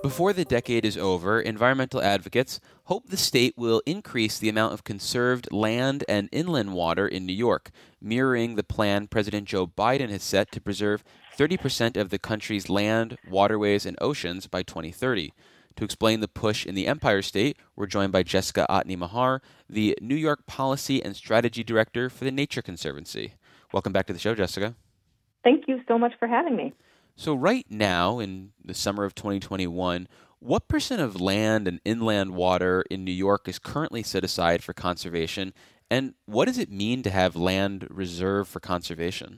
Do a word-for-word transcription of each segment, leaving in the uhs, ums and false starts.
Before the decade is over, environmental advocates hope the state will increase the amount of conserved land and inland water in New York, mirroring the plan President Joe Biden has set to preserve thirty percent of the country's land, waterways, and oceans by twenty thirty. To explain the push in the Empire State, we're joined by Jessica Otney-Mahar, the New York Policy and Strategy Director for the Nature Conservancy. Welcome back to the show, Jessica. Thank you so much for having me. So right now, in the summer of twenty twenty-one, what percent of land and inland water in New York is currently set aside for conservation, and what does it mean to have land reserved for conservation?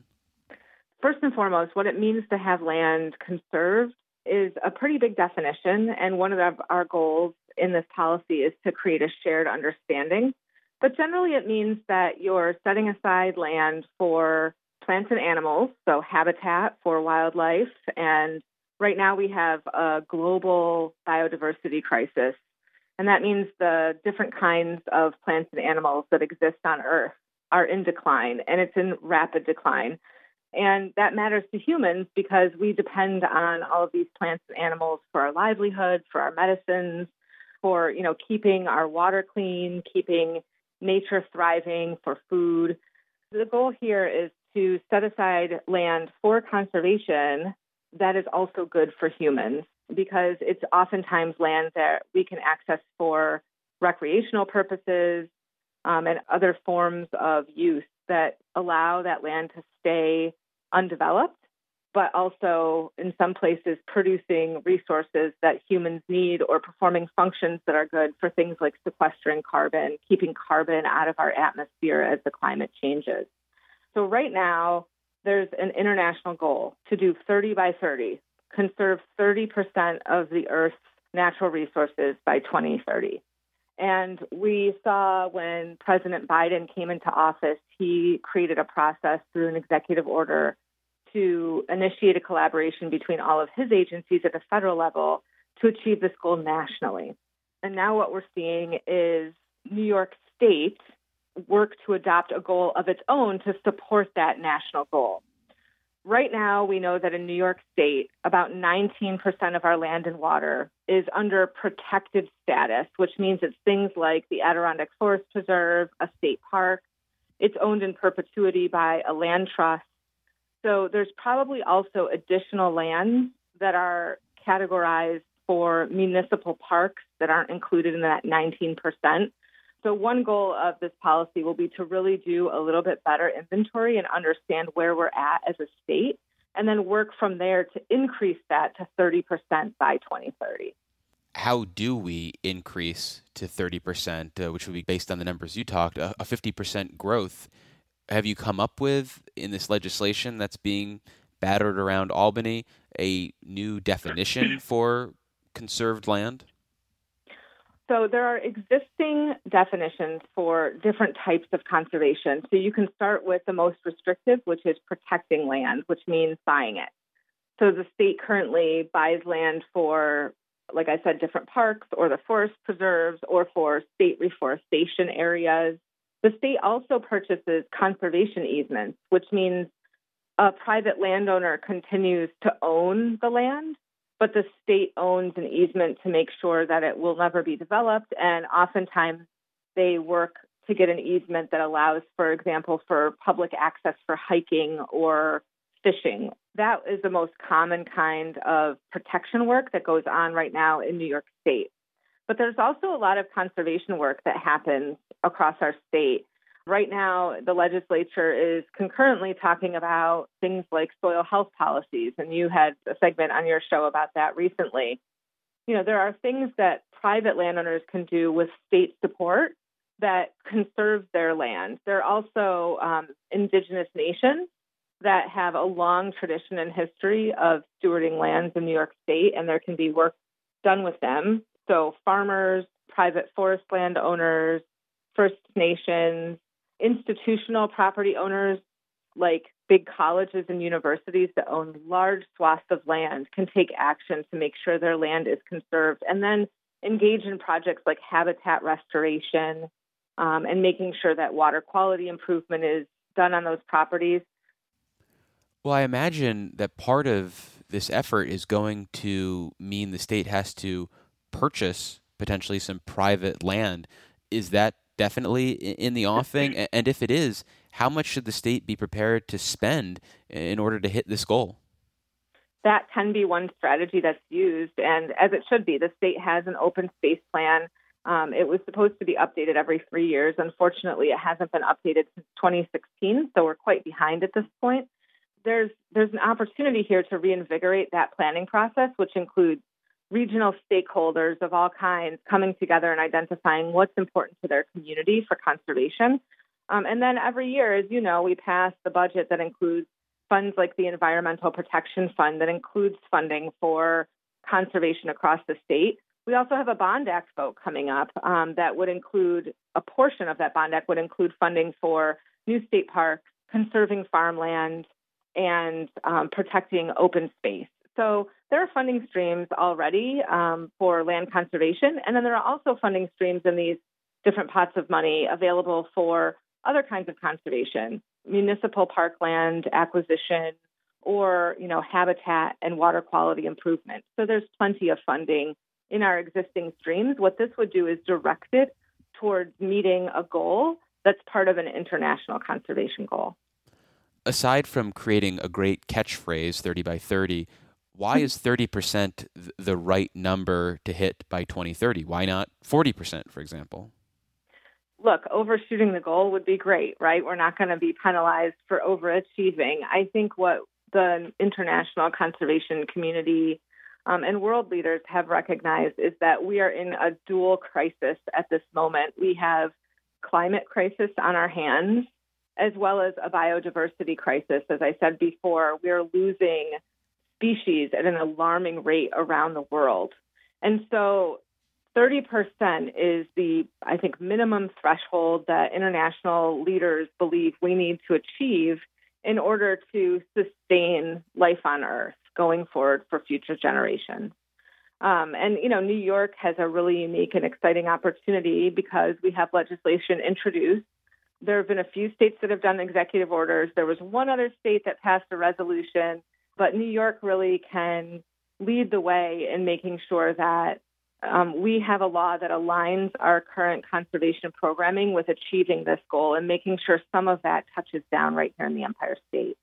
First and foremost, what it means to have land conserved is a pretty big definition, and one of our goals in this policy is to create a shared understanding. But generally, it means that you're setting aside land for plants and animals, so habitat for wildlife. And right now we have a global biodiversity crisis. And that means the different kinds of plants and animals that exist on Earth are in decline, and it's in rapid decline. And that matters to humans because we depend on all of these plants and animals for our livelihood, for our medicines, for, you know, keeping our water clean, keeping nature thriving, for food. The goal here is to set aside land for conservation that is also good for humans, because it's oftentimes land that we can access for recreational purposes um, and other forms of use that allow that land to stay undeveloped, but also in some places producing resources that humans need or performing functions that are good for things like sequestering carbon, keeping carbon out of our atmosphere as the climate changes. So right now, there's an international goal to do thirty by thirty, conserve thirty percent of the Earth's natural resources by twenty thirty. And we saw when President Biden came into office, he created a process through an executive order to initiate a collaboration between all of his agencies at the federal level to achieve this goal nationally. And now what we're seeing is New York State work to adopt a goal of its own to support that national goal. Right now, we know that in New York State, about nineteen percent of our land and water is under protected status, which means it's things like the Adirondack Forest Preserve, a state park. It's owned in perpetuity by a land trust. So there's probably also additional lands that are categorized for municipal parks that aren't included in that nineteen percent. So one goal of this policy will be to really do a little bit better inventory and understand where we're at as a state, and then work from there to increase that to thirty percent by twenty thirty. How do we increase to thirty percent, uh, which would be based on the numbers you talked, a, a fifty percent growth? Have you come up with, in this legislation that's being battered around Albany, a new definition for conserved land? So there are existing definitions for different types of conservation. So you can start with the most restrictive, which is protecting land, which means buying it. So the state currently buys land for, like I said, different parks or the forest preserves or for state reforestation areas. The state also purchases conservation easements, which means a private landowner continues to own the land, but the state owns an easement to make sure that it will never be developed. And oftentimes they work to get an easement that allows, for example, for public access for hiking or fishing. That is the most common kind of protection work that goes on right now in New York State. But there's also a lot of conservation work that happens across our state. Right now, the legislature is concurrently talking about things like soil health policies, and you had a segment on your show about that recently. You know, there are things that private landowners can do with state support that conserve their land. There are also um, indigenous nations that have a long tradition and history of stewarding lands in New York State, and there can be work done with them. So farmers, private forest landowners, First Nations, institutional property owners like big colleges and universities that own large swaths of land can take action to make sure their land is conserved, and then engage in projects like habitat restoration um, and making sure that water quality improvement is done on those properties. Well, I imagine that part of this effort is going to mean the state has to purchase potentially some private land. Is that definitely in the offing? And if it is, how much should the state be prepared to spend in order to hit this goal? That can be one strategy that's used, and as it should be. The state has an open space plan. Um, it was supposed to be updated every three years. Unfortunately, it hasn't been updated since twenty sixteen, so we're quite behind at this point. There's there's an opportunity here to reinvigorate that planning process, which includes regional stakeholders of all kinds coming together and identifying what's important to their community for conservation. Um, and then every year, as you know, we pass the budget that includes funds like the Environmental Protection Fund that includes funding for conservation across the state. We also have a Bond Act vote coming up um, that would include, a portion of that Bond Act would include funding for new state parks, conserving farmland, and um, protecting open space. So there are funding streams already um, for land conservation, and then there are also funding streams in these different pots of money available for other kinds of conservation, municipal parkland acquisition, or, you know, habitat and water quality improvement. So there's plenty of funding in our existing streams. What this would do is direct it towards meeting a goal that's part of an international conservation goal. Aside from creating a great catchphrase, thirty by thirty, why is thirty percent the right number to hit by twenty thirty? Why not forty percent, for example? Look, overshooting the goal would be great, right? We're not going to be penalized for overachieving. I think what the international conservation community um, and world leaders have recognized is that we are in a dual crisis at this moment. We have climate crisis on our hands, as well as a biodiversity crisis. As I said before, we're losing species at an alarming rate around the world. And so thirty percent is the, I think, minimum threshold that international leaders believe we need to achieve in order to sustain life on Earth going forward for future generations. Um, and, you know, New York has a really unique and exciting opportunity because we have legislation introduced. There have been a few states that have done executive orders. There was one other state that passed a resolution, but New York really can lead the way in making sure that um, we have a law that aligns our current conservation programming with achieving this goal and making sure some of that touches down right here in the Empire State.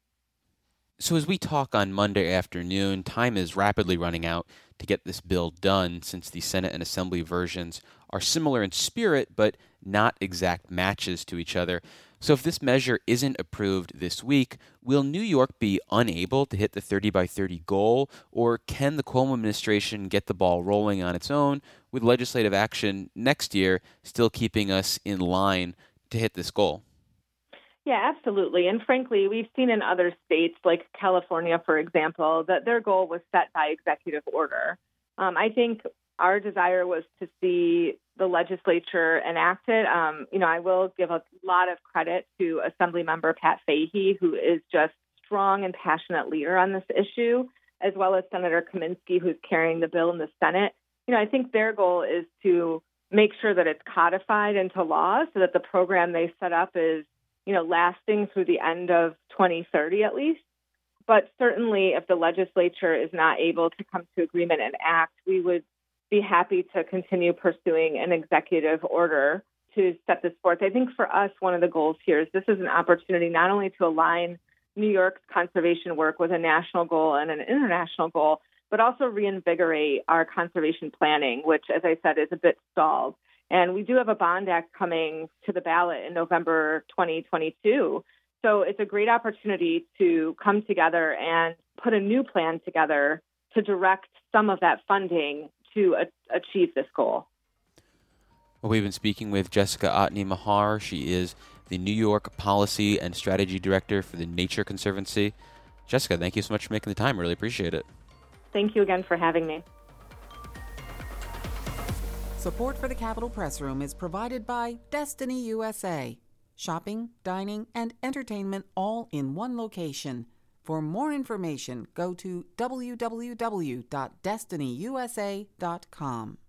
So as we talk on Monday afternoon, time is rapidly running out to get this bill done since the Senate and Assembly versions are similar in spirit but not exact matches to each other. So if this measure isn't approved this week, will New York be unable to hit the thirty by thirty goal, or can the Cuomo administration get the ball rolling on its own with legislative action next year, still keeping us in line to hit this goal? Yeah, absolutely. And frankly, we've seen in other states like California, for example, that their goal was set by executive order. Um, I think our desire was to see the legislature enact it. Um, you know, I will give a lot of credit to Assemblymember Pat Fahey, who is just strong and passionate leader on this issue, as well as Senator Kaminsky, who's carrying the bill in the Senate. You know, I think their goal is to make sure that it's codified into law so that the program they set up is, you know, lasting through the end of twenty thirty at least. But certainly if the legislature is not able to come to agreement and act, we would be happy to continue pursuing an executive order to set this forth. I think for us, one of the goals here is this is an opportunity not only to align New York's conservation work with a national goal and an international goal, but also reinvigorate our conservation planning, which, as I said, is a bit stalled. And we do have a Bond Act coming to the ballot in November twenty twenty-two. So it's a great opportunity to come together and put a new plan together to direct some of that funding to a- achieve this goal. Well, we've been speaking with Jessica Otney Mahar. She is the New York Policy and Strategy Director for the Nature Conservancy. Jessica, thank you so much for making the time. Really appreciate it. Thank you again for having me. Support for the Capitol Press Room is provided by Destiny U S A. Shopping, dining, and entertainment all in one location. For more information, go to w w w dot destiny u s a dot com.